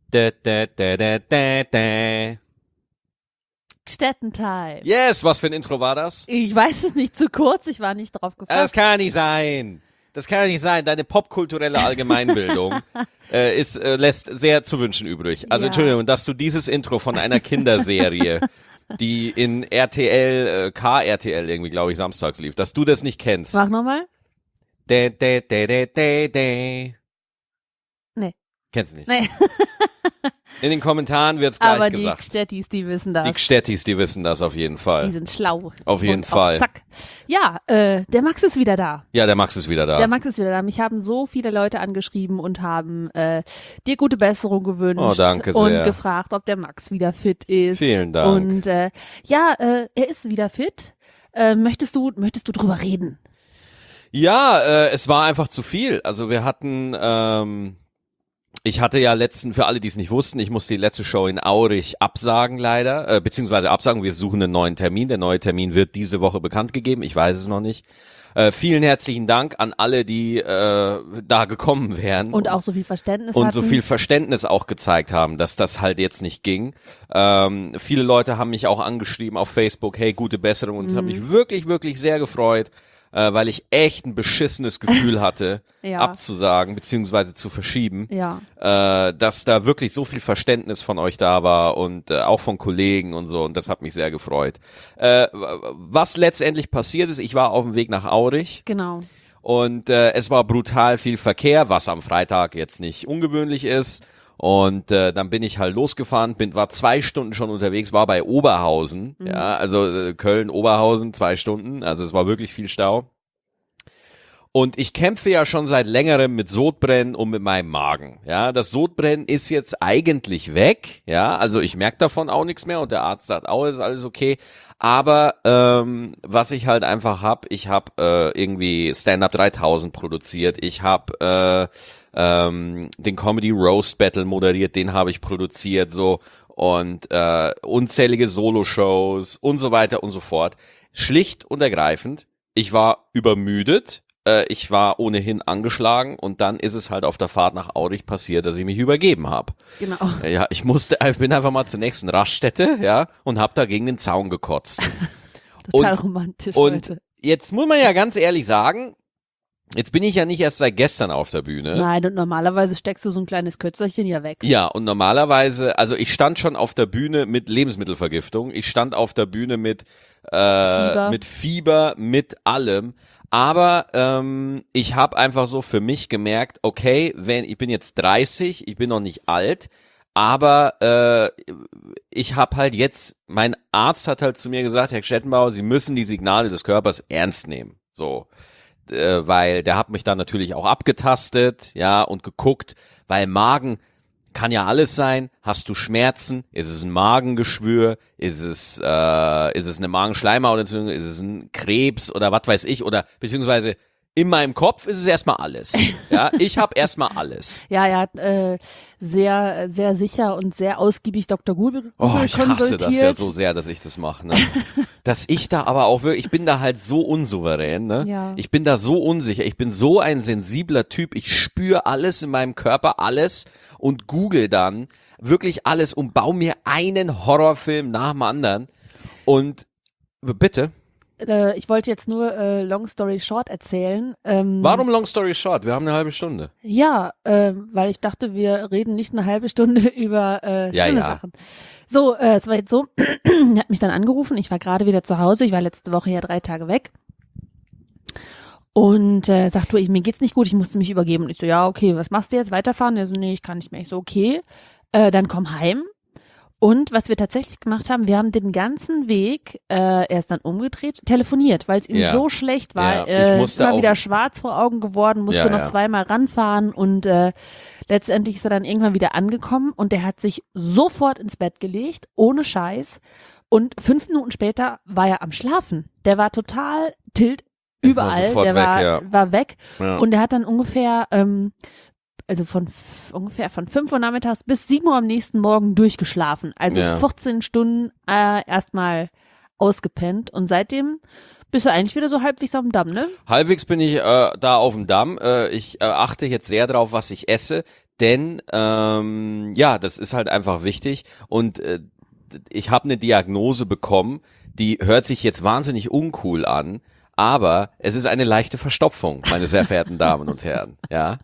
Da, da, da, da, da, da. Städtentime. Yes, was für ein Intro war das? Ich weiß es nicht, zu kurz, ich war nicht drauf gefasst. Das kann ja nicht sein. Das kann ja nicht sein. Deine popkulturelle Allgemeinbildung lässt sehr zu wünschen übrig. Also Ja. Entschuldigung, dass du dieses Intro von einer Kinderserie, die in RTL, KRTL irgendwie, glaube ich, samstags lief, dass du das nicht kennst. Mach nochmal. Da, da, da, da, da, da. Nee. Kennst du nicht? Nee. In den Kommentaren wird's gleich Aber gesagt. die Städtis, die wissen das. Die Gstettis, die wissen das auf jeden Die Fall. sind schlau. Auf jeden Und Fall. Auch zack. Ja, der Max ist wieder da. Ja, der Max ist wieder da. Der Max ist wieder da. Mich haben so viele Leute angeschrieben und haben dir gute Besserung gewünscht. Oh, danke sehr. Und gefragt, ob der Max wieder fit ist. Vielen Dank. Und er ist wieder fit. Möchtest du drüber reden? Ja, es war einfach zu viel. Also wir hatten, ich hatte ja für alle, die es nicht wussten, ich musste die letzte Show in Aurich absagen leider, beziehungsweise absagen, wir suchen einen neuen Termin. Der neue Termin wird diese Woche bekannt gegeben, ich weiß es noch nicht. Vielen herzlichen Dank an alle, die da gekommen wären. Und auch so viel Verständnis und hatten. so viel Verständnis auch gezeigt haben, dass das halt jetzt nicht ging. Viele Leute haben mich auch angeschrieben auf Facebook, hey, gute Besserung, und es hat mich wirklich, wirklich sehr gefreut, weil ich echt ein beschissenes Gefühl hatte, Ja. abzusagen beziehungsweise zu verschieben, Ja. dass da wirklich so viel Verständnis von euch da war und auch von Kollegen und so, und das hat mich sehr gefreut. Was letztendlich passiert ist, ich war auf dem Weg nach Aurich. Genau. Und es war brutal viel Verkehr, was am Freitag jetzt nicht ungewöhnlich ist. Und dann bin ich halt losgefahren, war 2 Stunden schon unterwegs, war bei Oberhausen, ja, also Köln-Oberhausen, 2 Stunden, also es war wirklich viel Stau. Und ich kämpfe ja schon seit längerem mit Sodbrennen und mit meinem Magen. Ja, das Sodbrennen ist jetzt eigentlich weg. Ja, also ich merke davon auch nichts mehr und der Arzt sagt auch, ist alles okay. Aber was ich halt einfach ich habe irgendwie Stand-Up 3000 produziert. Ich habe den Comedy Roast Battle moderiert, den habe ich produziert, so, und unzählige Solo-Shows und so weiter und so fort. Schlicht und ergreifend, ich war übermüdet. Ich war ohnehin angeschlagen und dann ist es halt auf der Fahrt nach Aurich passiert, dass ich mich übergeben habe. Genau. Ja, ich bin einfach mal zur nächsten Raststätte, ja, und habe da gegen den Zaun gekotzt. Total romantisch, Und Leute. jetzt muss man ja ganz ehrlich sagen, jetzt bin ich ja nicht erst seit gestern auf der Bühne. Nein, und normalerweise steckst du so ein kleines Kötzerchen ja weg. Ja, und normalerweise, also ich stand schon auf der Bühne mit Lebensmittelvergiftung, ich stand auf der Bühne mit Fieber, mit allem. Aber ich habe einfach so für mich gemerkt, okay, ich bin jetzt 30, ich bin noch nicht alt, aber ich habe halt jetzt, mein Arzt hat halt zu mir gesagt, Herr Stettenbauer, Sie müssen die Signale des Körpers ernst nehmen, so, weil der hat mich dann natürlich auch abgetastet, ja, und geguckt, weil Magen kann ja alles sein. Hast du Schmerzen? Ist es ein Magengeschwür? Ist es eine Magenschleimhautentzündung? Ist es ein Krebs oder was weiß ich? Oder beziehungsweise in meinem Kopf ist es erstmal alles. Ja, ich habe erstmal alles. Ja, er hat sehr, sehr sicher und sehr ausgiebig Dr. Google Ich hasse konsultiert. das ja so sehr, dass ich das mache. Ne? Dass ich da aber auch wirklich, ich bin da halt so unsouverän. Ne? Ja. Ich bin da so unsicher. Ich bin so ein sensibler Typ. Ich spüre alles in meinem Körper, alles, und google dann wirklich alles und baue mir einen Horrorfilm nach dem anderen. Und bitte? Ich wollte jetzt nur Long Story Short erzählen. Warum Long Story Short? Wir haben eine halbe Stunde. Ja, weil ich dachte, wir reden nicht eine halbe Stunde über schlimme Sachen. So, es war jetzt so, er hat mich dann angerufen, ich war gerade wieder zu Hause, ich war letzte Woche ja 3 Tage weg. Und sagt, du, mir geht's nicht gut, ich musste mich übergeben. Und ich so, ja, okay, was machst du jetzt? Weiterfahren? Er so, nee, ich kann nicht mehr. Ich so, okay, dann komm heim. Und was wir tatsächlich gemacht haben, wir haben den ganzen Weg, er ist dann umgedreht, telefoniert, weil es ihm so schlecht war. Ja, ich musste ist mal auch wieder schwarz vor Augen geworden, musste noch 2-mal ranfahren und letztendlich ist er dann irgendwann wieder angekommen und der hat sich sofort ins Bett gelegt, ohne Scheiß. Und 5 Minuten später war er am Schlafen. Der war total überall, der war weg. Ja. Und er hat dann ungefähr von 5 Uhr nachmittags bis 7 Uhr am nächsten Morgen durchgeschlafen. Also 14 Stunden erstmal ausgepennt. Und seitdem bist du eigentlich wieder so halbwegs auf dem Damm, ne? Halbwegs bin ich da auf dem Damm. Ich achte jetzt sehr drauf, was ich esse. Denn ja, das ist halt einfach wichtig und ich habe eine Diagnose bekommen, die hört sich jetzt wahnsinnig uncool an, aber es ist eine leichte Verstopfung, meine sehr verehrten Damen und Herren. Ja,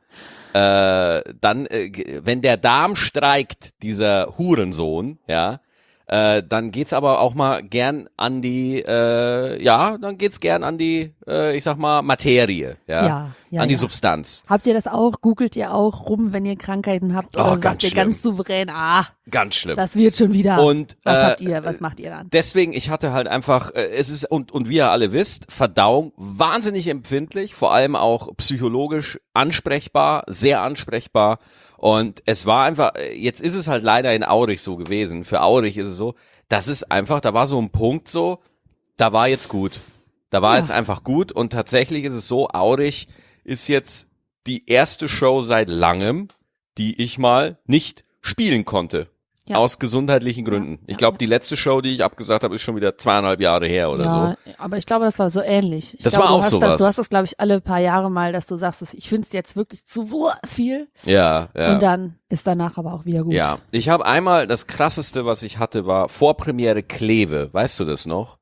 dann, wenn der Darm streikt, dieser Hurensohn, ja, dann geht's aber auch mal gern an die, dann geht's gern an die, ich sag mal, Materie, an die Substanz. Habt ihr das auch? Googelt ihr auch rum, wenn ihr Krankheiten habt? Oder sagt ihr ganz souverän, ganz schlimm. Das wird schon wieder. Und was macht ihr dann? Deswegen, ich hatte halt einfach, es ist, und wie ihr alle wisst, Verdauung wahnsinnig empfindlich, vor allem auch psychologisch ansprechbar, sehr ansprechbar. Und es war einfach, jetzt ist es halt leider in Aurich so gewesen. Für Aurich ist es so, das ist einfach, da war so ein Punkt so, da war jetzt gut. Da war jetzt einfach gut und tatsächlich ist es so, Aurich ist jetzt die erste Show seit langem, die ich mal nicht spielen konnte. Ja. Aus gesundheitlichen Gründen. Ich glaube, die letzte Show, die ich abgesagt habe, ist schon wieder 2,5 Jahre her oder so. Ja, aber ich glaube, das war so ähnlich. Das war auch sowas. Du hast das, glaube ich, alle paar Jahre mal, dass du sagst, ich finde es jetzt wirklich zu viel. Ja. Und dann ist danach aber auch wieder gut. Ja, ich habe einmal, das Krasseste, was ich hatte, war Vorpremiere Kleve. Weißt du das noch?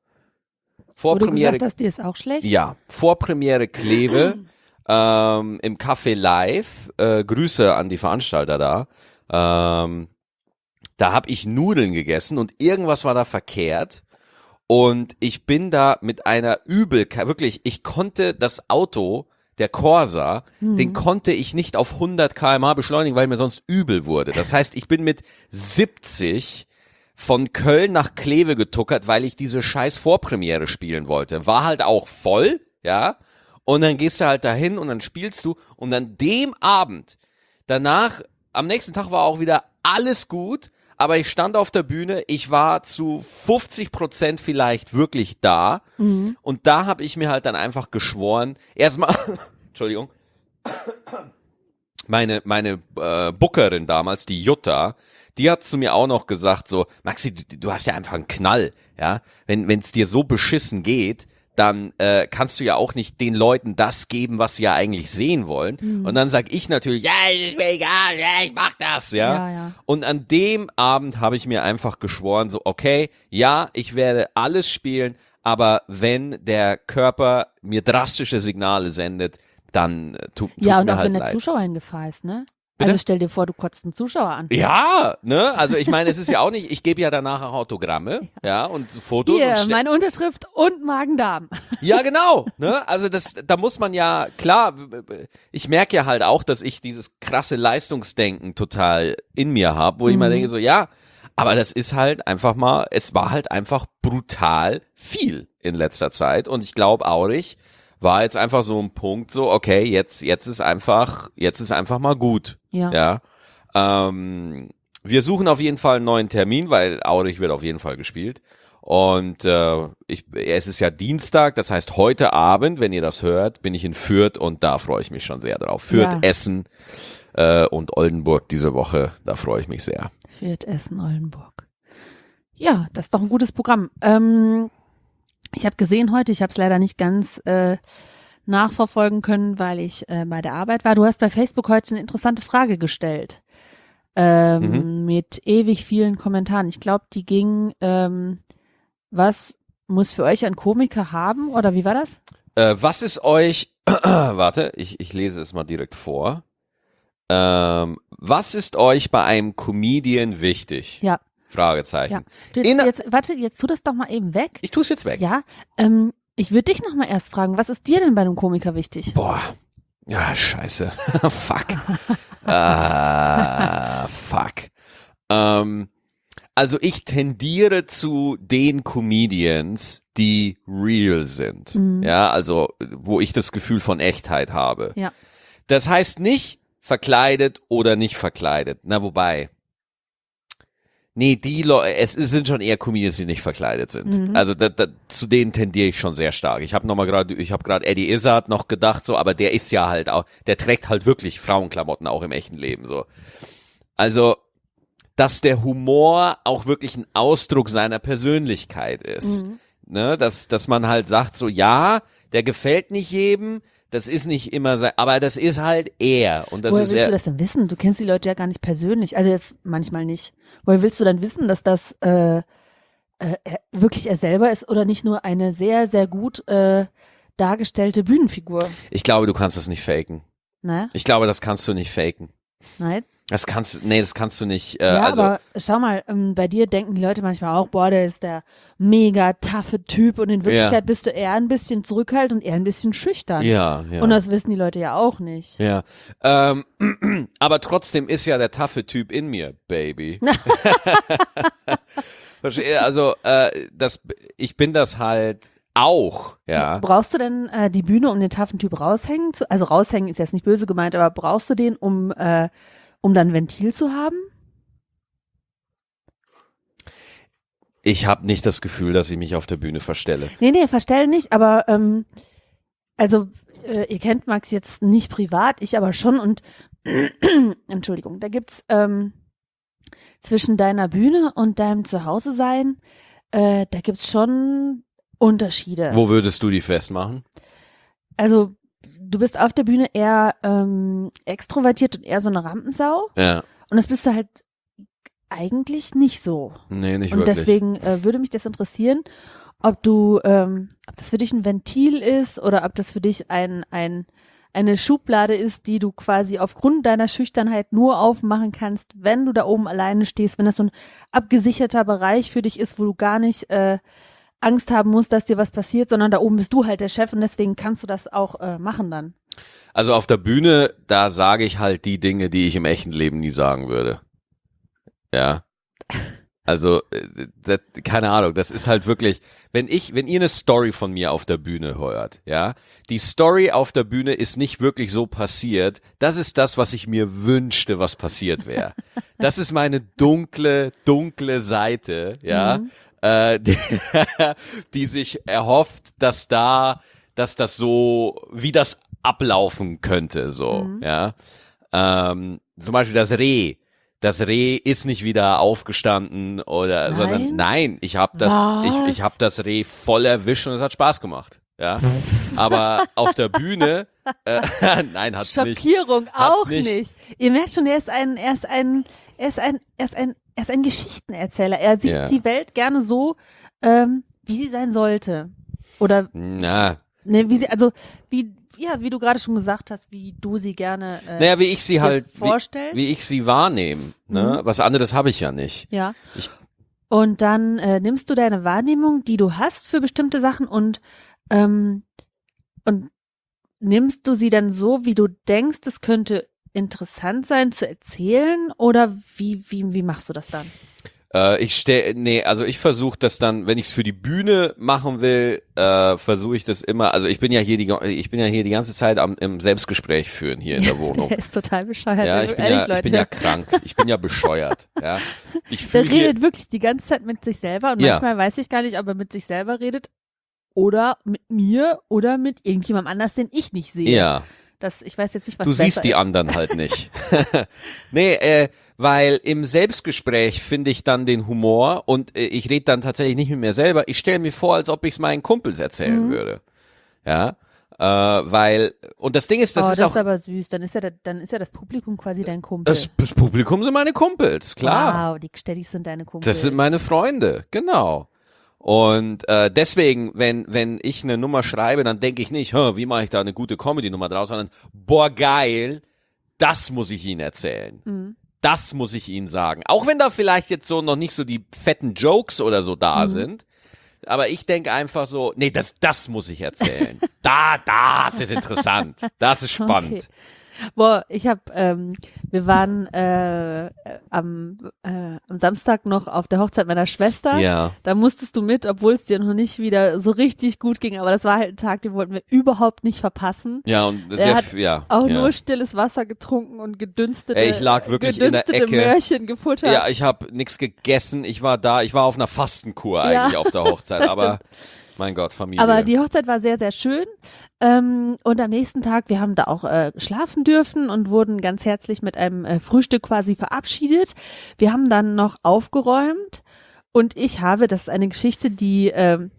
Wo du gesagt hast, dir ist auch schlecht? Ja, Vorpremiere Kleve im Café Live. Grüße an die Veranstalter da. Da habe ich Nudeln gegessen und irgendwas war da verkehrt und ich bin da mit einer wirklich, ich konnte das Auto, der Corsa, den konnte ich nicht auf 100 km/h beschleunigen, weil mir sonst übel wurde. Das heißt, ich bin mit 70 von Köln nach Kleve getuckert, weil ich diese scheiß Vorpremiere spielen wollte. War halt auch voll, ja, und dann gehst du halt dahin und dann spielst du und an dem Abend, danach, am nächsten Tag war auch wieder alles gut, aber ich stand auf der Bühne, ich war zu 50% vielleicht wirklich da und da habe ich mir halt dann einfach geschworen, erstmal, Entschuldigung, meine Bookerin damals, die Jutta, die hat zu mir auch noch gesagt so, Maxi, du hast ja einfach einen Knall, ja, wenn es dir so beschissen geht, dann kannst du ja auch nicht den Leuten das geben, was sie ja eigentlich sehen wollen. Und dann sag ich natürlich, ja, ist mir egal, ja, ich mach das, ja. Und an dem Abend habe ich mir einfach geschworen, so, okay, ja, ich werde alles spielen, aber wenn der Körper mir drastische Signale sendet, dann tut's mir halt leid. Ja, und auch wenn der Zuschauer in Gefahr ist, ne? Bitte? Also stell dir vor, du kotzt einen Zuschauer an. Ja, ne? Also ich meine, es ist ja auch nicht, ich gebe ja danach auch Autogramme, ja, und Fotos. Hier, und meine Unterschrift und Magen-Darm. Ja, genau, ne? Also da muss man ja, klar, ich merke ja halt auch, dass ich dieses krasse Leistungsdenken total in mir habe, wo ich mal denke so, ja, aber das ist halt einfach mal, es war halt einfach brutal viel in letzter Zeit und ich glaube, Aurich war jetzt einfach so ein Punkt so, okay, jetzt ist einfach mal gut. Ja. Wir suchen auf jeden Fall einen neuen Termin, weil Aurich wird auf jeden Fall gespielt. Und es ist ja Dienstag, das heißt heute Abend, wenn ihr das hört, bin ich in Fürth und da freue ich mich schon sehr drauf. Fürth, Essen und Oldenburg diese Woche, da freue ich mich sehr. Fürth, Essen, Oldenburg. Ja, das ist doch ein gutes Programm. Ich habe gesehen heute, ich habe es leider nicht ganz nachverfolgen können, weil ich bei der Arbeit war. Du hast bei Facebook heute eine interessante Frage gestellt mit ewig vielen Kommentaren. Ich glaube, die ging, was muss für euch ein Komiker haben oder wie war das? Was ist euch, warte, ich lese es mal direkt vor. Was ist euch bei einem Comedian wichtig? Ja. Fragezeichen. Ja. Jetzt tu das doch mal eben weg. Ich tue es jetzt weg. Ja, ich würde dich noch mal erst fragen, was ist dir denn bei einem Komiker wichtig? Boah, ja, scheiße. Fuck. Fuck. Also ich tendiere zu den Comedians, die real sind. Ja, also wo ich das Gefühl von Echtheit habe. Ja. Das heißt nicht verkleidet oder nicht verkleidet. Na, wobei... Nee, es sind schon eher Comedians, die nicht verkleidet sind. Also zu denen tendiere ich schon sehr stark. Ich habe gerade Eddie Izzard noch gedacht, so, aber der ist ja halt auch, der trägt halt wirklich Frauenklamotten auch im echten Leben, so. Also, dass der Humor auch wirklich ein Ausdruck seiner Persönlichkeit ist. Ne, dass man halt sagt, so, ja, der gefällt nicht jedem, das ist nicht immer sein, aber das ist halt er. Und das Woher ist willst er. du das denn wissen? Du kennst die Leute ja gar nicht persönlich. Also jetzt manchmal nicht. Woher willst du dann wissen, dass das wirklich er selber ist oder nicht nur eine sehr, sehr gut dargestellte Bühnenfigur? Ich glaube, du kannst das nicht faken. Ne? Ich glaube, das kannst du nicht faken. Nein? Das kannst du nicht. Ja, Also, aber schau mal, bei dir denken die Leute manchmal auch, boah, der ist der mega taffe Typ und in Wirklichkeit bist du eher ein bisschen zurückhaltend und eher ein bisschen schüchtern. ja. Und das wissen die Leute ja auch nicht. Ja, aber trotzdem ist ja der taffe Typ in mir, Baby. Also, ich bin das halt auch, ja. Brauchst du denn die Bühne, um den taffen Typ raushängen zu? Also raushängen ist jetzt nicht böse gemeint, aber brauchst du den, um dann ein Ventil zu haben? Ich habe nicht das Gefühl, dass ich mich auf der Bühne verstelle. Nee, verstellen nicht, aber ihr kennt Max jetzt nicht privat, ich aber schon und Entschuldigung, da gibt's zwischen deiner Bühne und deinem Zuhause-Sein, da gibt's schon Unterschiede. Wo würdest du die festmachen? Also du bist auf der Bühne eher extrovertiert und eher so eine Rampensau Ja. und das bist du halt eigentlich nicht so. Nee, nicht Und wirklich. deswegen würde mich das interessieren, ob das für dich ein Ventil ist oder ob das für dich eine Schublade ist, die du quasi aufgrund deiner Schüchternheit nur aufmachen kannst, wenn du da oben alleine stehst, wenn das so ein abgesicherter Bereich für dich ist, wo du gar nicht Angst haben musst, dass dir was passiert, sondern da oben bist du halt der Chef und deswegen kannst du das auch machen dann. Also auf der Bühne, da sage ich halt die Dinge, die ich im echten Leben nie sagen würde. Ja. Also, keine Ahnung, das ist halt wirklich, wenn ihr eine Story von mir auf der Bühne hört, ja, die Story auf der Bühne ist nicht wirklich so passiert, das ist das, was ich mir wünschte, was passiert wäre. Das ist meine dunkle Seite, ja, die sich erhofft, dass das so, wie das ablaufen könnte, so, ja. Zum Beispiel das Reh. Das Reh ist nicht wieder aufgestanden oder, sondern nein, ich habe das Reh voll erwischt und es hat Spaß gemacht. Ja, aber auf der Bühne, nein, hat's nicht. Schockierung auch nicht. Ihr merkt schon, er ist ein Geschichtenerzähler. Er sieht die Welt gerne so, wie sie sein sollte. Oder, wie du gerade schon gesagt hast, wie du sie gerne wie ich sie halt vorstellst. Wie ich sie wahrnehme. Ne? Was anderes habe ich ja nicht. Ja. Und dann nimmst du deine Wahrnehmung, die du hast für bestimmte Sachen und nimmst du sie dann so, wie du denkst, es könnte interessant sein zu erzählen oder wie machst du das dann? Ich versuche das dann, wenn ich es für die Bühne machen will, versuche ich das immer, also ich bin ja hier die ganze Zeit im Selbstgespräch führen hier in der Wohnung. Der ist total bescheuert. Ja, ich bin ja krank, ich bin ja bescheuert. Ja. Der redet wirklich die ganze Zeit mit sich selber und manchmal weiß ich gar nicht, ob er mit sich selber redet oder mit mir oder mit irgendjemandem anders, den ich nicht sehe. Ja. Ich weiß jetzt nicht, was du besser siehst die ist. anderen halt nicht. Weil im Selbstgespräch finde ich dann den Humor und ich rede dann tatsächlich nicht mit mir selber. Ich stelle mir vor, als ob ich es meinen Kumpels erzählen würde. Ja, und das Ding ist, das ist auch. Das ist aber süß. Dann ist ja das Publikum quasi dein Kumpel. Das Publikum sind meine Kumpels, klar. Wow, die Steddys sind deine Kumpels. Das sind meine Freunde, genau. Und deswegen, wenn ich eine Nummer schreibe, dann denke ich nicht, wie mache ich da eine gute Comedy-Nummer draus, sondern boah, geil, das muss ich ihnen erzählen. Das muss ich ihnen sagen. Auch wenn da vielleicht jetzt so noch nicht so die fetten Jokes oder so da sind. Aber ich denke einfach so, nee, das muss ich erzählen. Das ist interessant. Das ist spannend. Okay. Boah, wir waren am Samstag noch auf der Hochzeit meiner Schwester. Ja. Da musstest du mit, obwohl es dir noch nicht wieder so richtig gut ging. Aber das war halt ein Tag, den wollten wir überhaupt nicht verpassen. Ja, und er hat nur stilles Wasser getrunken und gedünstete ich lag wirklich in der Ecke. Möhrchen gefuttert. Ja, ich habe nichts gegessen. Ich war auf einer Fastenkur eigentlich auf der Hochzeit. Aber mein Gott, Familie. Aber die Hochzeit war sehr, sehr schön. Und am nächsten Tag, wir haben da auch schlafen dürfen und wurden ganz herzlich mit einem Frühstück quasi verabschiedet. Wir haben dann noch aufgeräumt und das ist eine Geschichte, die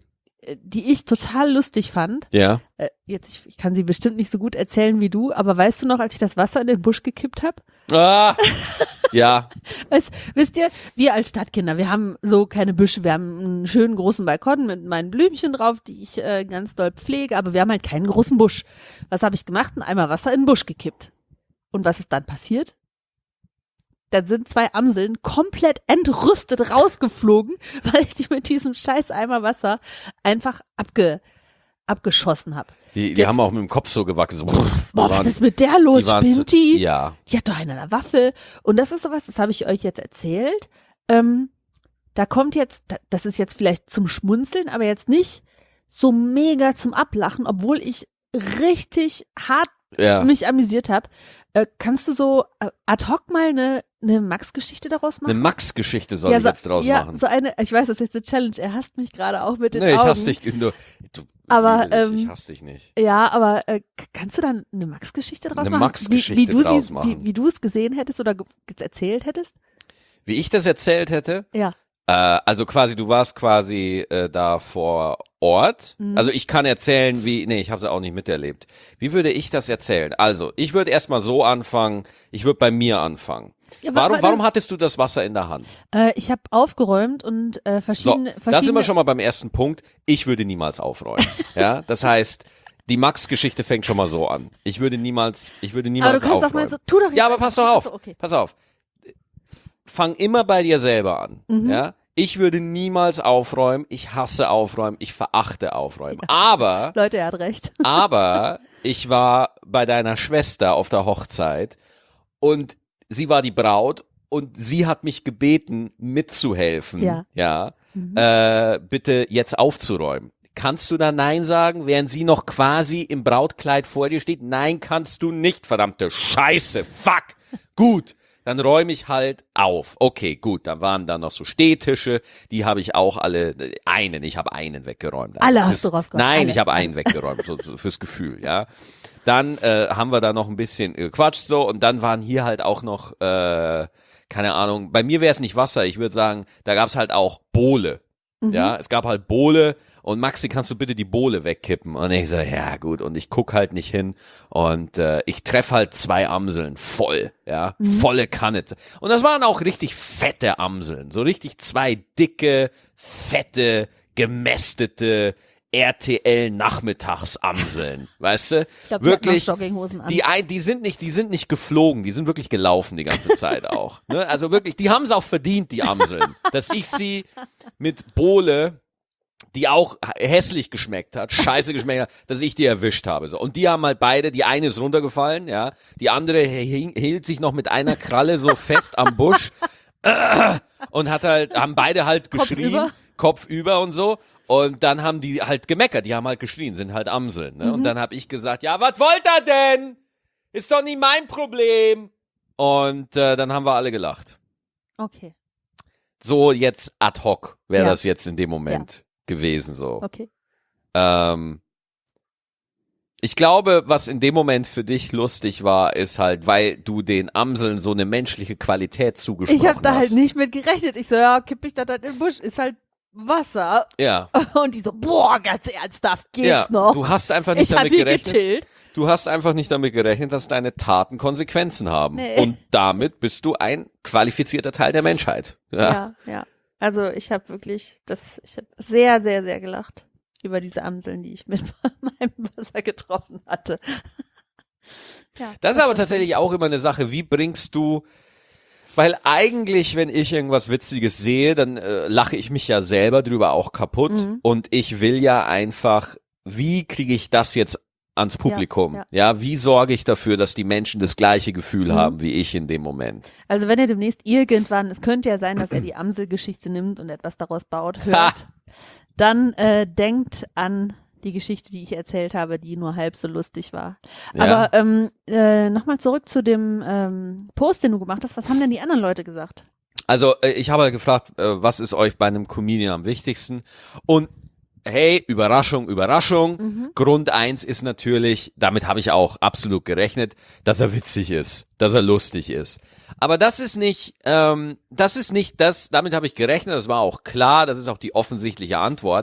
die ich total lustig fand. Ja. Jetzt, ich kann sie bestimmt nicht so gut erzählen wie du, aber weißt du noch, als ich das Wasser in den Busch gekippt habe? Ah, ja. Wisst ihr, wir als Stadtkinder, wir haben so keine Büsche, wir haben einen schönen großen Balkon mit meinen Blümchen drauf, die ich ganz doll pflege, aber wir haben halt keinen großen Busch. Was habe ich gemacht? Ein Eimer Wasser in den Busch gekippt. Und was ist dann passiert? Dann sind 2 Amseln komplett entrüstet rausgeflogen, weil ich die mit diesem scheiß Eimer Wasser einfach abgeschossen habe. Die haben auch mit dem Kopf so gewackelt. So, Boah, was ist mit der los? Spinnt die? Ja. Die hat doch eine Waffel. Und das ist sowas, das habe ich euch jetzt erzählt. Da kommt jetzt, das ist jetzt vielleicht zum Schmunzeln, aber jetzt nicht so mega zum Ablachen, obwohl ich richtig hart mich amüsiert habe. Kannst du so ad hoc mal eine Max-Geschichte daraus machen? Eine Max-Geschichte soll ich jetzt draus machen. So eine, ich weiß, das ist jetzt eine Challenge. Er hasst mich gerade auch mit den Augen. Augen. Ich hasse dich. Ich hasse dich nicht. Ja, aber kannst du dann eine Max-Geschichte draus machen? Eine Max-Geschichte draus machen. Wie du es gesehen hättest oder erzählt hättest? Wie ich das erzählt hätte? Ja. Also quasi, du warst quasi da vor Ort. Mhm. Also ich kann erzählen, ich habe es auch nicht miterlebt. Wie würde ich das erzählen? Also, ich würde erstmal so anfangen, ich würde bei mir anfangen. Ja, warum hattest du das Wasser in der Hand? Ich habe aufgeräumt und verschiedene. Da sind wir schon mal beim ersten Punkt. Ich würde niemals aufräumen. Ja, das heißt, die Max-Geschichte fängt schon mal so an. Ich würde niemals aber du kannst aufräumen. Doch mal so, tu doch jetzt ja, aber pass doch auf. Also, okay. Pass auf. Fang immer bei dir selber an. Mhm. Ja? Ich würde niemals aufräumen. Ich hasse aufräumen. Ich verachte aufräumen. Ja. Aber Leute, er hat recht. Aber ich war bei deiner Schwester auf der Hochzeit und sie war die Braut und sie hat mich gebeten, mitzuhelfen. Ja. Bitte jetzt aufzuräumen. Kannst du da Nein sagen, während sie noch quasi im Brautkleid vor dir steht? Nein, kannst du nicht, verdammte Scheiße. Fuck. Gut. Dann räume ich halt auf. Okay, gut, dann waren da noch so Stehtische, die habe ich auch ich habe einen weggeräumt. Alle hast du draufgeräumt? Nein, alle. Ich habe einen weggeräumt, so fürs Gefühl, ja. Dann haben wir da noch ein bisschen gequatscht so und dann waren hier halt auch noch, keine Ahnung, bei mir wäre es nicht Wasser, ich würde sagen, da gab es halt auch Bowle. Ja, es gab halt Bowle und Maxi, kannst du bitte die Bowle wegkippen? Und ich so, ja gut, und ich guck halt nicht hin und ich treffe halt 2 Amseln voll, ja, volle Kanne. Und das waren auch richtig fette Amseln, so richtig 2 dicke, fette, gemästete RTL-Nachmittagsamseln, weißt du? Ich glaub, wirklich, Jogginghosen an. die sind nicht geflogen, die sind wirklich gelaufen die ganze Zeit auch. Ne? Also wirklich, die haben es auch verdient, die Amseln, dass ich sie mit Bowle, die auch hässlich geschmeckt hat, scheiße geschmeckt hat, dass ich die erwischt habe. So. Und die haben halt beide, die eine ist runtergefallen, ja, die andere hielt sich noch mit einer Kralle so fest am Busch und haben beide halt geschrien, Kopf über und so. Und dann haben die halt gemeckert, die haben halt geschrien, sind halt Amseln. Ne? Und dann habe ich gesagt, ja, was wollt ihr denn? Ist doch nicht mein Problem. Und dann haben wir alle gelacht. Okay. So jetzt ad hoc wäre das jetzt in dem Moment gewesen. So. Okay. Ich glaube, was in dem Moment für dich lustig war, ist halt, weil du den Amseln so eine menschliche Qualität zugesprochen hast. Ich habe da halt nicht mit gerechnet. Ich so, ja, kipp ich da in den Busch, ist halt Wasser. Ja. Und die so, boah, ganz ernsthaft, geht's noch? Du hast einfach nicht damit gerechnet. Gechillt. Du hast einfach nicht damit gerechnet, dass deine Taten Konsequenzen haben. Nee. Und damit bist du ein qualifizierter Teil der Menschheit. Ja. Also ich habe sehr, sehr, sehr gelacht über diese Amseln, die ich mit meinem Wasser getroffen hatte. Das ist aber tatsächlich auch immer eine Sache, wie bringst du, weil eigentlich, wenn ich irgendwas Witziges sehe, dann lache ich mich ja selber drüber auch kaputt und ich will ja einfach, wie kriege ich das jetzt ans Publikum? Ja, wie sorge ich dafür, dass die Menschen das gleiche Gefühl haben wie ich in dem Moment? Also wenn er demnächst irgendwann, es könnte ja sein, dass er die Amselgeschichte nimmt und etwas daraus baut, hört, dann denkt an die Geschichte, die ich erzählt habe, die nur halb so lustig war. Ja. Aber nochmal zurück zu dem Post, den du gemacht hast. Was haben denn die anderen Leute gesagt? Also ich habe gefragt, was ist euch bei einem Comedian am wichtigsten? Und hey, Überraschung, Überraschung. Grund 1 ist natürlich, damit habe ich auch absolut gerechnet, dass er witzig ist, dass er lustig ist. Aber das ist nicht das, damit habe ich gerechnet, das war auch klar, das ist auch die offensichtliche Antwort.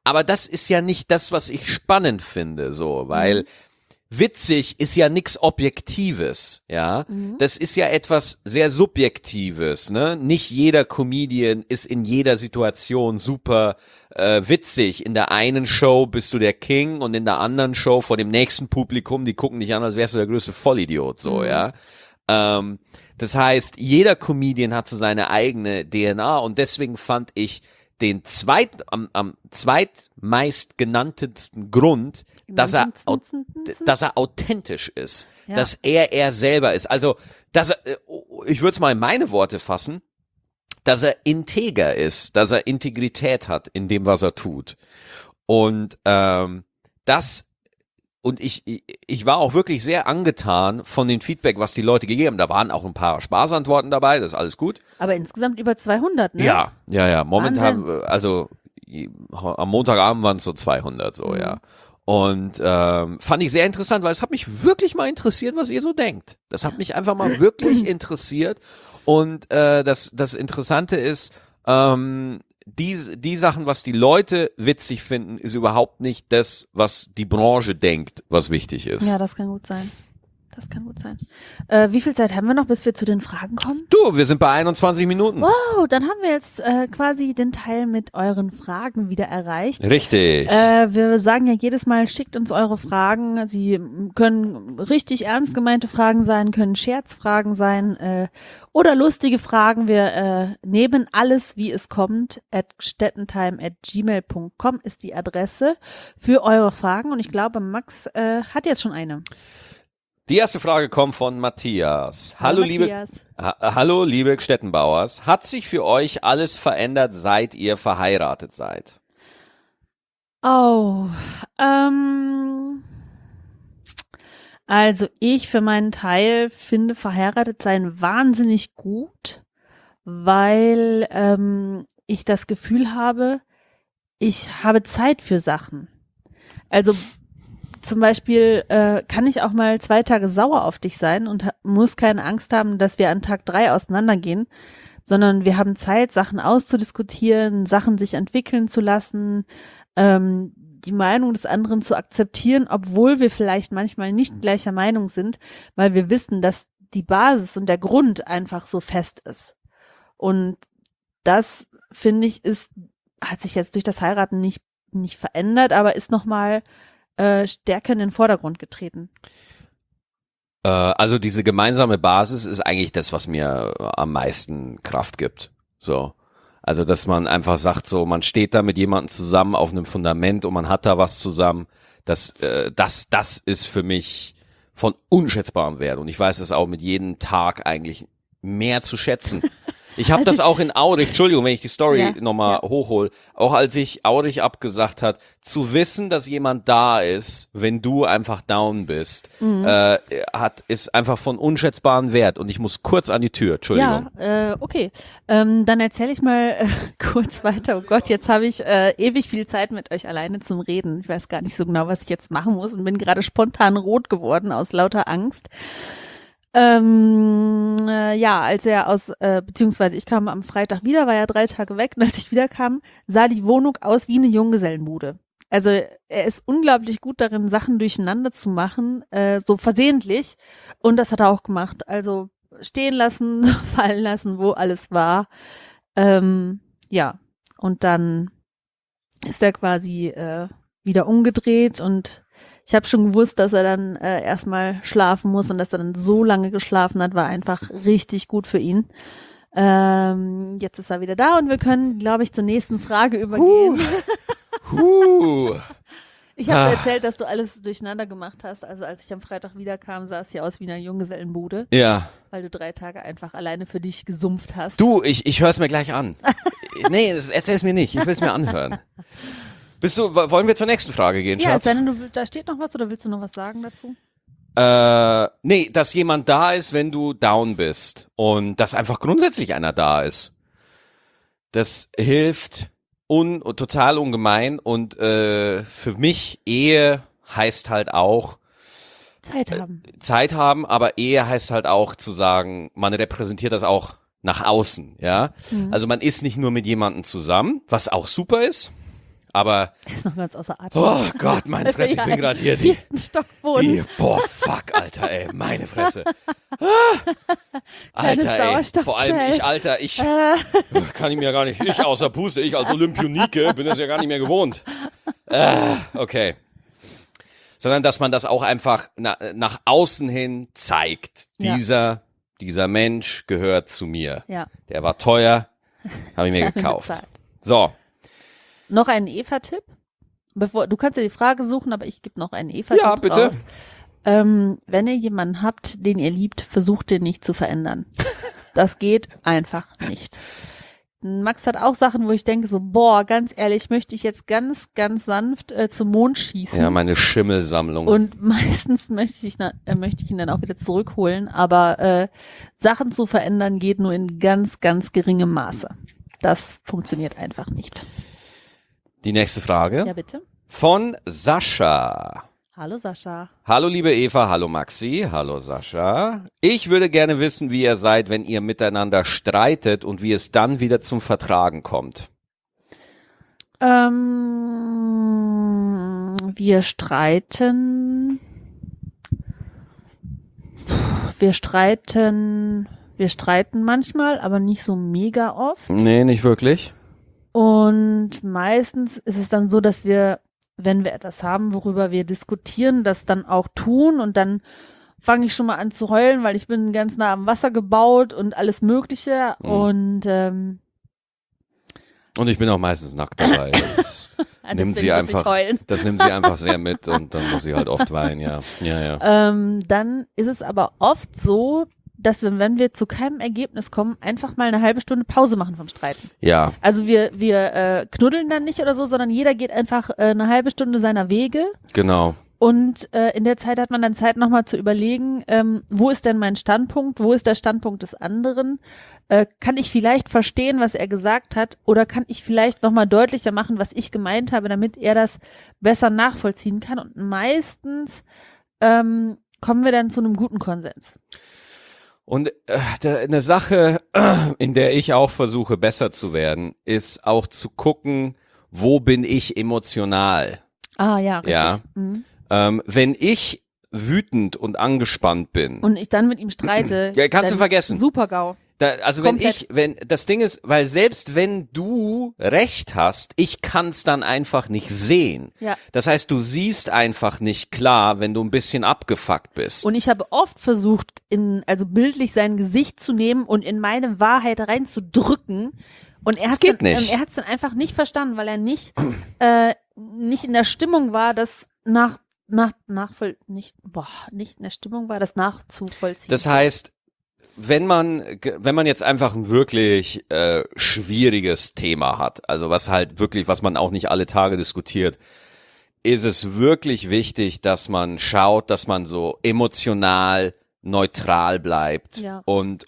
Aber das ist ja nicht das, was ich spannend finde, so, weil witzig ist ja nichts Objektives, ja. Das ist ja etwas sehr Subjektives, ne? Nicht jeder Comedian ist in jeder Situation super witzig. In der einen Show bist du der King und in der anderen Show vor dem nächsten Publikum, die gucken dich an, als wärst du der größte Vollidiot, so, ja. Das heißt, jeder Comedian hat so seine eigene DNA und deswegen fand ich den am zweitmeist genanntesten Grund, dass er authentisch ist, dass er selber ist. Also, ich würde es mal in meine Worte fassen, dass er integer ist, dass er Integrität hat in dem, was er tut. Und ich war auch wirklich sehr angetan von dem Feedback, was die Leute gegeben haben. Da waren auch ein paar Spaßantworten dabei, das ist alles gut. Aber insgesamt über 200, ne? Ja. Momentan, also am Montagabend waren es so 200, so, ja. Und fand ich sehr interessant, weil es hat mich wirklich mal interessiert, was ihr so denkt. Das hat mich einfach mal wirklich interessiert. Und das Interessante ist, die Sachen, was die Leute witzig finden, ist überhaupt nicht das, was die Branche denkt, was wichtig ist. Ja, das kann gut sein. Wie viel Zeit haben wir noch, bis wir zu den Fragen kommen? Du, wir sind bei 21 Minuten. Wow, dann haben wir jetzt quasi den Teil mit euren Fragen wieder erreicht. Richtig. Wir sagen ja jedes Mal, schickt uns eure Fragen. Sie können richtig ernst gemeinte Fragen sein, können Scherzfragen sein oder lustige Fragen. Wir nehmen alles, wie es kommt. @stettentime@gmail.com ist die Adresse für eure Fragen. Und ich glaube, Max hat jetzt schon eine. Die erste Frage kommt von Matthias. Hallo liebe Stettenbauers. Hat sich für euch alles verändert, seit ihr verheiratet seid? Oh, also ich für meinen Teil finde verheiratet sein wahnsinnig gut, weil ich das Gefühl habe, ich habe Zeit für Sachen. Also zum Beispiel kann ich auch mal 2 Tage sauer auf dich sein und muss keine Angst haben, dass wir an Tag 3 auseinandergehen, sondern wir haben Zeit, Sachen auszudiskutieren, Sachen sich entwickeln zu lassen, die Meinung des anderen zu akzeptieren, obwohl wir vielleicht manchmal nicht gleicher Meinung sind, weil wir wissen, dass die Basis und der Grund einfach so fest ist. Und das, finde ich, hat sich jetzt durch das Heiraten nicht verändert, aber ist nochmal stärker in den Vordergrund getreten. Also diese gemeinsame Basis ist eigentlich das, was mir am meisten Kraft gibt. So. Also, dass man einfach sagt, so, man steht da mit jemandem zusammen auf einem Fundament und man hat da was zusammen. Das ist für mich von unschätzbarem Wert. Und ich weiß das auch mit jedem Tag eigentlich mehr zu schätzen. Ich habe das auch in Aurich, Entschuldigung, wenn ich die Story nochmal hochhole, auch als ich Aurich abgesagt hat, zu wissen, dass jemand da ist, wenn du einfach down bist, ist einfach von unschätzbarem Wert. Und ich muss kurz an die Tür, Entschuldigung. Ja, okay. Dann erzähle ich mal kurz weiter. Oh Gott, jetzt habe ich ewig viel Zeit mit euch alleine zum Reden. Ich weiß gar nicht so genau, was ich jetzt machen muss und bin gerade spontan rot geworden aus lauter Angst. Als er beziehungsweise ich kam am Freitag wieder, war er 3 Tage weg und als ich wiederkam, sah die Wohnung aus wie eine Junggesellenbude. Also er ist unglaublich gut darin, Sachen durcheinander zu machen, so versehentlich, und das hat er auch gemacht. Also stehen lassen, fallen lassen, wo alles war. Und dann ist er quasi wieder umgedreht und ich habe schon gewusst, dass er dann erstmal schlafen muss und dass er dann so lange geschlafen hat, war einfach richtig gut für ihn. Jetzt ist er wieder da und wir können, glaube ich, zur nächsten Frage übergehen. Ich habe erzählt, dass du alles durcheinander gemacht hast. Also als ich am Freitag wiederkam, sah es hier aus wie eine Junggesellenbude. Ja. Weil du 3 Tage einfach alleine für dich gesumpft hast. Du, ich höre es mir gleich an. Nee, erzähl es mir nicht. Ich will es mir anhören. Wollen wir zur nächsten Frage gehen, Schatz? Ja, da steht noch was oder willst du noch was sagen dazu? Nee, dass jemand da ist, wenn du down bist und dass einfach grundsätzlich einer da ist. Das hilft total ungemein und für mich Ehe heißt halt auch Zeit haben, aber Ehe heißt halt auch zu sagen, man repräsentiert das auch nach außen, ja. Also man ist nicht nur mit jemandem zusammen, was auch super ist, Aber, Er ist noch ganz außer Atem. oh Gott, meine Fresse, ich bin gerade hier. Stock wohnen. Boah, fuck, Alter, ey, meine Fresse. Alter, ey, vor allem ich, Alter, kann ich mir gar nicht, ich außer Puste, ich als Olympionike bin das ja gar nicht mehr gewohnt. Okay. Sondern, dass man das auch einfach nach außen hin zeigt. Ja. Dieser Mensch gehört zu mir. Ja. Der war teuer, habe ich mir gekauft. So. Noch einen Eva-Tipp? Du kannst ja die Frage suchen, aber ich gebe noch einen Eva-Tipp Ja, bitte. raus. Wenn ihr jemanden habt, den ihr liebt, versucht den nicht zu verändern. Das geht einfach nicht. Max hat auch Sachen, wo ich denke so, boah, ganz ehrlich, möchte ich jetzt ganz, ganz sanft zum Mond schießen. Ja, meine Schimmelsammlung. Und meistens möchte ich ihn dann auch wieder zurückholen, aber Sachen zu verändern geht nur in ganz, ganz geringem Maße. Das funktioniert einfach nicht. Die nächste Frage. Ja, bitte. Von Sascha. Hallo Sascha. Hallo liebe Eva, hallo Maxi, hallo Sascha. Ich würde gerne wissen, wie ihr seid, wenn ihr miteinander streitet und wie es dann wieder zum Vertragen kommt. Wir streiten. Wir streiten manchmal, aber nicht so mega oft. Nee, nicht wirklich. Und meistens ist es dann so, dass wir, wenn wir etwas haben, worüber wir diskutieren, das dann auch tun und dann fange ich schon mal an zu heulen, weil ich bin ganz nah am Wasser gebaut und alles Mögliche und ich bin auch meistens nackt dabei. Das nimmt sie einfach sehr mit und dann muss sie halt oft weinen, ja. Dann ist es aber oft so, dass wenn wir zu keinem Ergebnis kommen, einfach mal eine halbe Stunde Pause machen vom Streiten. Ja. Also wir knuddeln dann nicht oder so, sondern jeder geht einfach eine halbe Stunde seiner Wege. Genau. Und in der Zeit hat man dann Zeit nochmal zu überlegen, wo ist denn mein Standpunkt, wo ist der Standpunkt des anderen? Kann ich vielleicht verstehen, was er gesagt hat, oder kann ich vielleicht nochmal deutlicher machen, was ich gemeint habe, damit er das besser nachvollziehen kann? Und meistens kommen wir dann zu einem guten Konsens. Und eine Sache, in der ich auch versuche, besser zu werden, ist auch zu gucken, wo bin ich emotional? Ah ja, richtig. Ja. Mhm. Wenn ich wütend und angespannt bin. Und ich dann mit ihm streite. Ja, kannst du vergessen. Super GAU. Also wenn das Ding ist, weil selbst wenn du recht hast, ich kann's dann einfach nicht sehen. Ja. Das heißt, du siehst einfach nicht klar, wenn du ein bisschen abgefuckt bist. Und ich habe oft versucht, also bildlich sein Gesicht zu nehmen und in meine Wahrheit reinzudrücken. Und er hat's dann einfach nicht verstanden, weil er nicht in der Stimmung war, das nicht in der Stimmung war, das nachzuvollziehen. Das heißt, wenn man jetzt einfach ein wirklich schwieriges Thema hat, also was man auch nicht alle Tage diskutiert, ist es wirklich wichtig, dass man schaut, dass man so emotional neutral bleibt und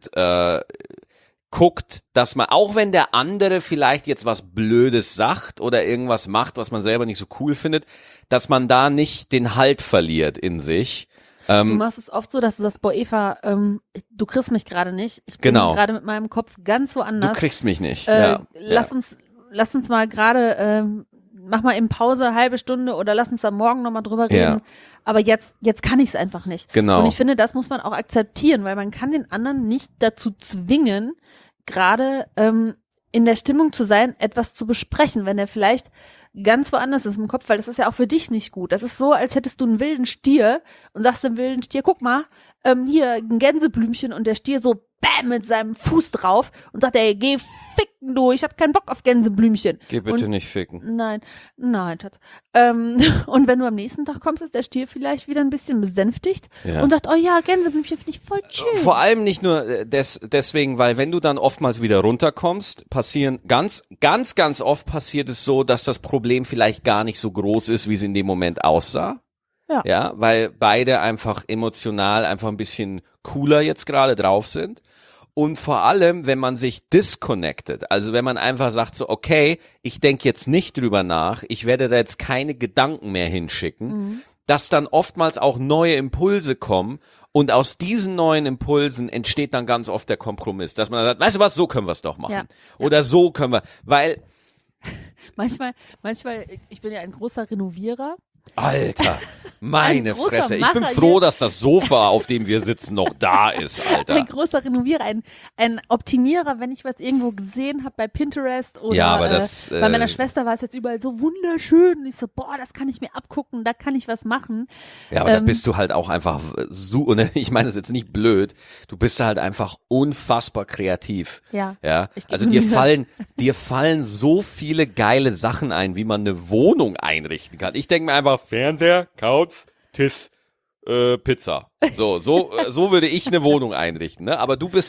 guckt, dass man, auch wenn der andere vielleicht jetzt was Blödes sagt oder irgendwas macht, was man selber nicht so cool findet, dass man da nicht den Halt verliert in sich. Du machst es oft so, dass du sagst, boah Eva, du kriegst mich gerade nicht. Ich bin gerade mit meinem Kopf ganz woanders. Du kriegst mich nicht. Lass uns mal gerade, mach mal eben Pause, halbe Stunde oder lass uns da morgen nochmal drüber reden. Ja. Aber jetzt kann ich es einfach nicht. Genau. Und ich finde, das muss man auch akzeptieren, weil man kann den anderen nicht dazu zwingen, gerade in der Stimmung zu sein, etwas zu besprechen, wenn er vielleicht ganz woanders ist im Kopf, weil das ist ja auch für dich nicht gut. Das ist so, als hättest du einen wilden Stier und sagst dem wilden Stier, guck mal, hier ein Gänseblümchen, und der Stier so bam mit seinem Fuß drauf und sagt, ey, geh ficken du, ich hab keinen Bock auf Gänseblümchen. Geh bitte nicht ficken. Nein, Schatz. Und wenn du am nächsten Tag kommst, ist der Stier vielleicht wieder ein bisschen besänftigt und sagt, oh ja, Gänseblümchen finde ich voll schön. Vor allem nicht nur deswegen, weil wenn du dann oftmals wieder runterkommst, ganz oft passiert es so, dass das Problem vielleicht gar nicht so groß ist, wie es in dem Moment aussah. Ja, weil beide einfach emotional einfach ein bisschen cooler jetzt gerade drauf sind. Und vor allem, wenn man sich disconnected, also wenn man einfach sagt so, okay, ich denke jetzt nicht drüber nach, ich werde da jetzt keine Gedanken mehr hinschicken, dass dann oftmals auch neue Impulse kommen, und aus diesen neuen Impulsen entsteht dann ganz oft der Kompromiss, dass man sagt, weißt du was, so können wir es doch machen. Ja. Oder so können wir, weil Manchmal, ich bin ja ein großer Renovierer. Alter, meine großer Fresse. Ich bin Macher froh, hier. dass das Sofa, auf dem wir sitzen, noch da ist, Alter. Ein großer Renovierer, ein Optimierer, wenn ich was irgendwo gesehen habe bei Pinterest oder Ja, aber das, bei meiner Schwester war es jetzt überall so wunderschön und ich so, boah, das kann ich mir abgucken, da kann ich was machen. Ja, aber da bist du halt auch einfach und ich meine das ist jetzt nicht blöd, du bist halt einfach unfassbar kreativ. Ja. Ich geb Also mir dir fallen so viele geile Sachen ein, wie man eine Wohnung einrichten kann. Ich denke mir einfach Fernseher, Couch, Tisch, Pizza. So würde ich eine Wohnung einrichten, ne? Aber du bist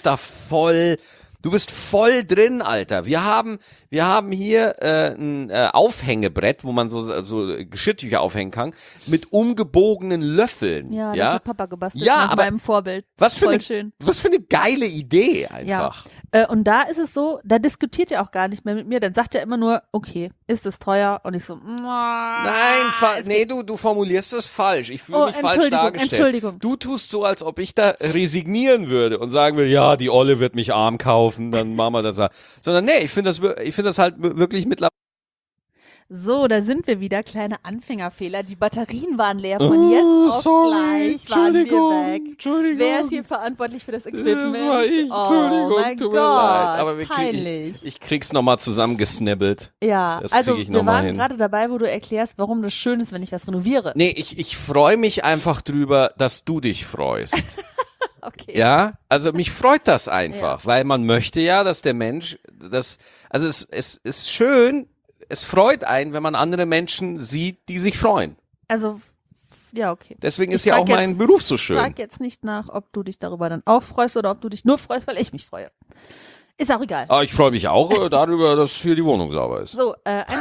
voll drin, Alter. Wir haben hier ein Aufhängebrett, wo man so Geschirrtücher aufhängen kann, mit umgebogenen Löffeln. Ja, das ja? hat Papa gebastelt Ja, nach aber meinem Vorbild. Was für Voll schön. eine geile Idee einfach. Und da ist es so, da diskutiert er auch gar nicht mehr mit mir, dann sagt er immer nur, okay, ist es teuer? Und ich so, Nein, du formulierst es falsch. Ich fühle mich falsch dargestellt. Entschuldigung. Du tust so, als ob ich da resignieren würde und sagen will, ja, die Olle wird mich arm kaufen, dann machen wir das. Sondern nee, ich finde das halt wirklich mittlerweile. So, da sind wir wieder. Kleine Anfängerfehler. Die Batterien waren leer. Von jetzt auf gleich waren wir weg. Entschuldigung. Wer ist hier verantwortlich für das Equipment? Das war ich. Oh mein tut Gott, mir leid. Aber peinlich. Ich krieg's nochmal zusammengesnibbelt. Ja, Das also krieg ich wir noch mal waren hin. gerade dabei, wo du erklärst, warum das schön ist, wenn ich was renoviere. Nee, ich freue mich einfach drüber, dass du dich freust. Okay. Ja, also mich freut das einfach, weil man möchte ja, dass der Mensch, also es ist schön, es freut einen, wenn man andere Menschen sieht, die sich freuen. Also, ja, okay. Deswegen ist Ich ja frag auch mein jetzt- Beruf so Ich schön. frag jetzt nicht nach, ob du dich darüber dann auch freust oder ob du dich nur freust, weil ich mich freue. Ist auch egal. Aber ich freue mich auch darüber, dass hier die Wohnung sauber ist. So,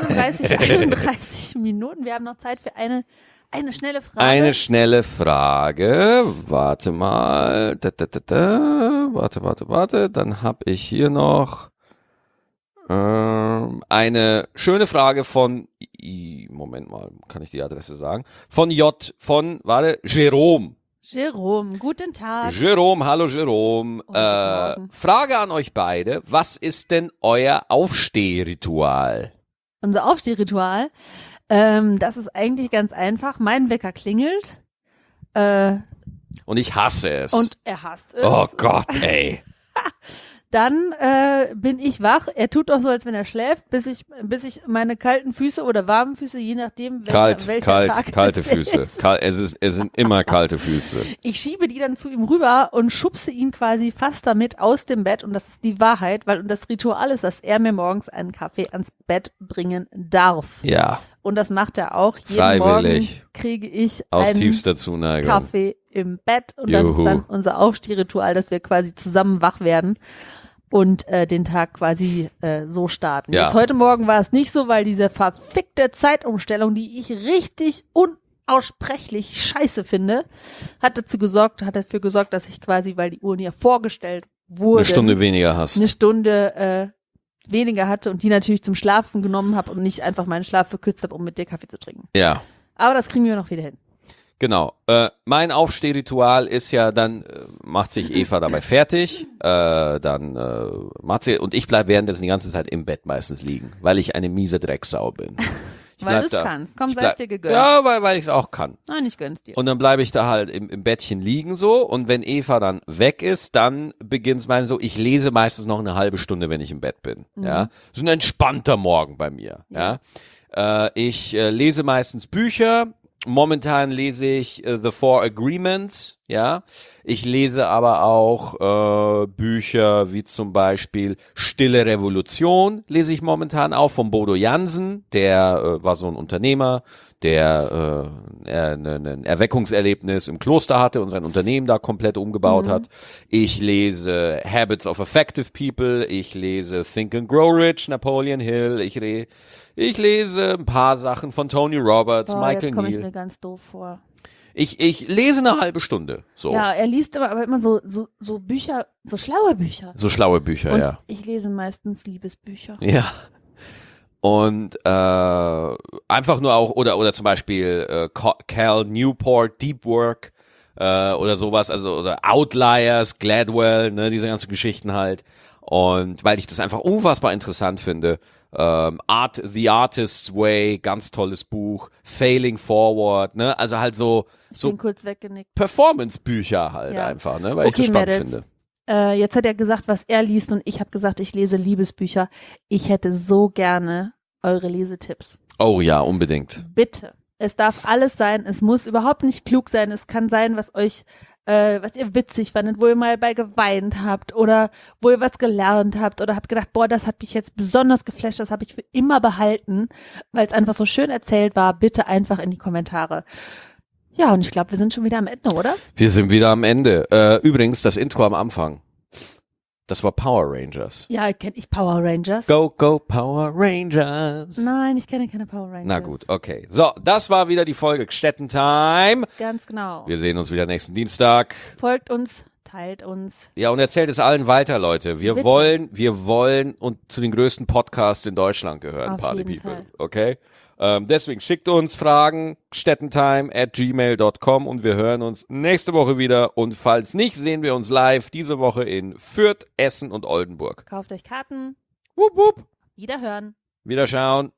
31 Minuten. Wir haben noch Zeit für eine schnelle Frage. Eine schnelle Frage. Warte mal. Warte. Dann habe ich hier noch eine schöne Frage von, Moment mal, kann ich die Adresse sagen? Von Jerome. Jerome, guten Tag. Jerome, hallo Jerome. guten Morgen. Frage an euch beide. Was ist denn euer Aufstehritual? Unser Aufstehritual, das ist eigentlich ganz einfach. Mein Wecker klingelt Und ich hasse es. und er hasst es. Oh Gott, ey. Dann bin ich wach. Er tut auch so, als wenn er schläft, bis ich meine kalten Füße oder warmen Füße, je nachdem, welcher Tag kalte es Füße. ist. Es sind immer kalte Füße. Ich schiebe die dann zu ihm rüber und schubse ihn quasi fast damit aus dem Bett. Und das ist die Wahrheit, weil das Ritual ist, dass er mir morgens einen Kaffee ans Bett bringen darf. Ja, Und das macht er auch. Jeden Freiwillig. Morgen kriege ich aus einen tiefster Zuneigung. Kaffee im Bett. Und das Juhu. ist dann unser Aufstehritual, dass wir quasi zusammen wach werden und den Tag quasi so starten. Ja. Jetzt heute Morgen war es nicht so, weil diese verfickte Zeitumstellung, die ich richtig unaussprechlich scheiße finde, hat dafür gesorgt, dass ich quasi, weil die Uhren ja vorgestellt wurden, Eine Stunde weniger hast. eine Stunde weniger hatte und die natürlich zum Schlafen genommen habe und nicht einfach meinen Schlaf verkürzt habe, um mit dir Kaffee zu trinken. Ja, Aber das kriegen wir noch wieder hin. genau. Mein Aufstehritual ist ja, dann macht sich Eva dabei fertig, dann macht sie, und ich bleibe währenddessen die ganze Zeit im Bett meistens liegen, weil ich eine miese Drecksau bin. Weil du es kannst. Komm, Ich sei bleib- es dir gegönnt. Ja, weil ich es auch kann. Nein, ich gönn's dir. Und dann bleibe ich da halt im Bettchen liegen so, und wenn Eva dann weg ist, dann beginnt's mal so, ich lese meistens noch eine halbe Stunde, wenn ich im Bett bin. Ja, so ein entspannter Morgen bei mir. Ja, ich lese meistens Bücher. Momentan lese ich The Four Agreements, ja. Ich lese aber auch Bücher wie zum Beispiel Stille Revolution, lese ich momentan auch von Bodo Jansen, der war so ein Unternehmer, der ein Erweckungserlebnis im Kloster hatte und sein Unternehmen da komplett umgebaut hat. Ich lese Habits of Effective People, ich lese Think and Grow Rich, Napoleon Hill, ich lese ein paar Sachen von Tony Roberts, Boah, Michael jetzt komme ich Neal. mir ganz doof vor. Ich lese eine halbe Stunde, so. Ja, er liest aber immer so Bücher, so schlaue Bücher. So schlaue Bücher, Und ja. ich lese meistens Liebesbücher. Ja. Und einfach nur auch, oder zum Beispiel Cal Newport, Deep Work oder sowas, also oder Outliers, Gladwell, ne, diese ganzen Geschichten halt. Und weil ich das einfach unfassbar interessant finde. The Artist's Way, ganz tolles Buch. Failing Forward, ne? Also halt so bin kurz weggenickt. Performance-Bücher halt einfach, ne? Weil ich das spannend finde. Jetzt hat er gesagt, was er liest und ich habe gesagt, ich lese Liebesbücher. Ich hätte so gerne eure Lesetipps. Oh ja, unbedingt. Bitte. Es darf alles sein. Es muss überhaupt nicht klug sein. Es kann sein, was ihr witzig fandet, wo ihr mal bei geweint habt oder wo ihr was gelernt habt oder habt gedacht, boah, das hat mich jetzt besonders geflasht, das habe ich für immer behalten, weil es einfach so schön erzählt war. Bitte einfach in die Kommentare. Ja, und ich glaube, wir sind schon wieder am Ende, oder? Wir sind wieder am Ende. Übrigens, das Intro am Anfang. Das war Power Rangers. Ja, kenne ich Power Rangers. Go, go, Power Rangers. Nein, ich kenne keine Power Rangers. Na gut, okay. So, das war wieder die Folge Gstetten-Time. Ganz genau. Wir sehen uns wieder nächsten Dienstag. Folgt uns, teilt uns. Ja, und erzählt es allen weiter, Leute. Wir wollen und zu den größten Podcasts in Deutschland gehören, Auf Party jeden People. Fall. Okay? Deswegen schickt uns Fragen, stettentime@gmail.com und wir hören uns nächste Woche wieder. Und falls nicht, sehen wir uns live diese Woche in Fürth, Essen und Oldenburg. Kauft euch Karten. Wupp, wupp. Wiederhören. Wiederschauen.